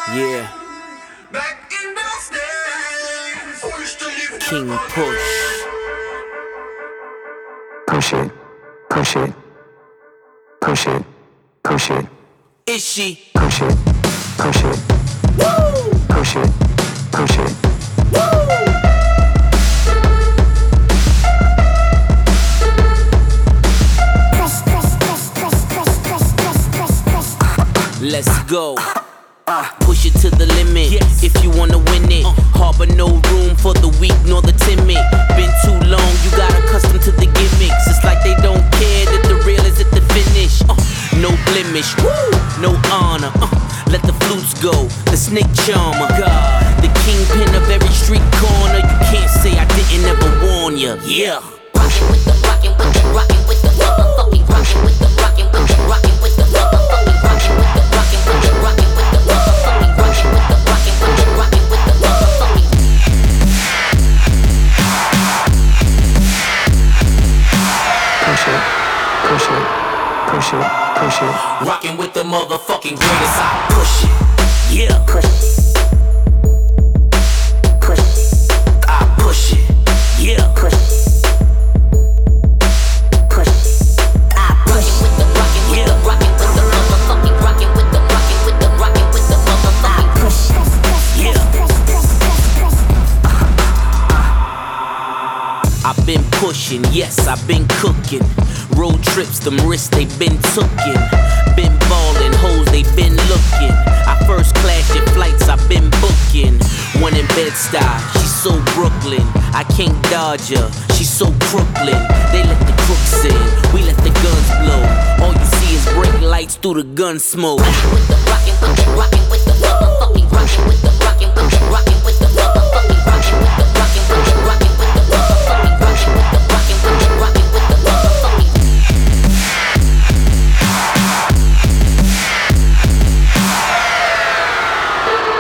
Yeah, Back in those days, we used to live King Push. Push it, push it, push it, push it, Is she? push it, push it, push it, push it. Let's go. Push it to the limit if you wanna win it. Harbor no room for the weak nor the timid. Been too long, you got accustomed to the gimmicks. It's like they don't care that the real is at the finish. No blemish, no honor. Let the flutes go, the snake charmer. The kingpin of every street corner. You can't say I didn't ever warn ya. Yeah. Rockin' with the rockin' with the rockin' with the motherfucking rockin' with the rockin' with the rockin' with the motherfucking rockin' with the rockin' with the rockin' with the motherfucking rockin' with the rockin' with the rockin' with the motherfucking. Push it, push it, push it, push it. Rockin' with the motherfucking greatest. I push it. Yeah. Push it, push it, I push it. Yeah. push it, push it. I push it with the rockin' with the rockin' with the motherfucking rockin' with the rockin' with the rockin' with the motherfucking push it. Yeah. I've been pushing, yes, I've been cooking. Road trips, them risks they been tookin'. Been ballin', hoes they been looking. I first class your flights, I've been booking. One in Bed-Stuy, she's so Brooklyn. I can't dodge her, she's so Brooklyn. They let the crooks in, we let the guns blow. All you see is brake lights through the gun smoke. Rockin' with the rockin' with the rockin' with the motherfucking rockin' with the rockin' with the rockin' with the motherfucking rockin' with the rockin' with the rockin' with the motherfucking rockin' with the rockin' with the rockin' with the motherfucking.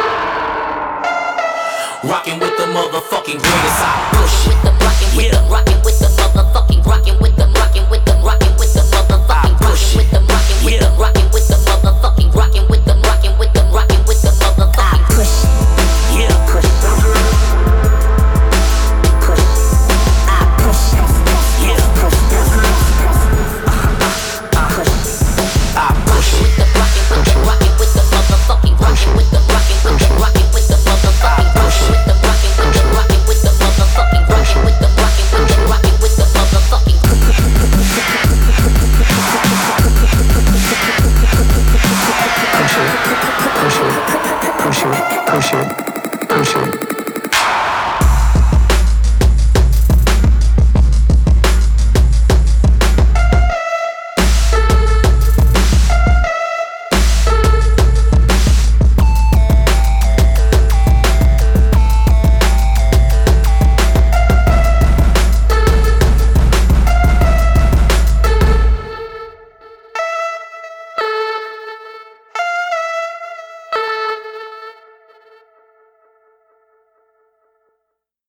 Rockin' with the motherfucking greatest. I push it. With the rockin' with the rockin'